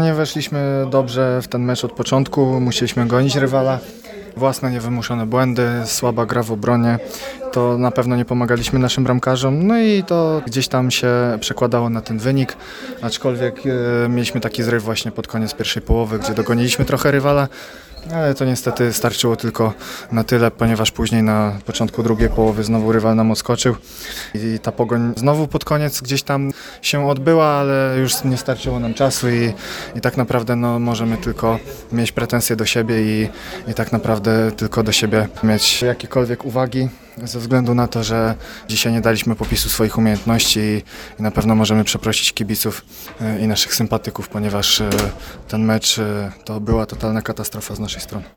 nie weszliśmy dobrze w ten mecz od początku, musieliśmy gonić rywala. Własne niewymuszone błędy, słaba gra w obronie, to na pewno nie pomagaliśmy naszym bramkarzom, no i to gdzieś tam się przekładało na ten wynik, aczkolwiek mieliśmy taki zryw właśnie pod koniec pierwszej połowy, gdzie dogoniliśmy trochę rywala, ale to niestety starczyło tylko na tyle, ponieważ później na początku drugiej połowy znowu rywal nam odskoczył i ta pogoń znowu pod koniec gdzieś tam się odbyła, ale już nie starczyło nam czasu i tak naprawdę możemy tylko mieć pretensje do siebie i tak naprawdę tylko do siebie mieć jakiekolwiek uwagi ze względu na to, że dzisiaj nie daliśmy popisu swoich umiejętności i na pewno możemy przeprosić kibiców i naszych sympatyków, ponieważ ten mecz to była totalna katastrofa z naszej strony.